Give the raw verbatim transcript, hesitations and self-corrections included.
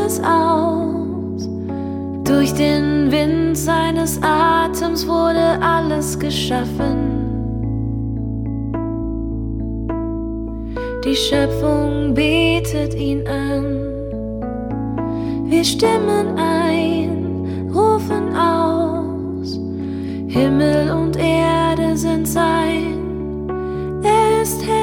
es aus. Durch den Wind seines Atems wurde alles geschaffen. Die Schöpfung betet ihn an. Wir stimmen ein, rufen aus. Himmel und Erde sind sein. Er ist Herr.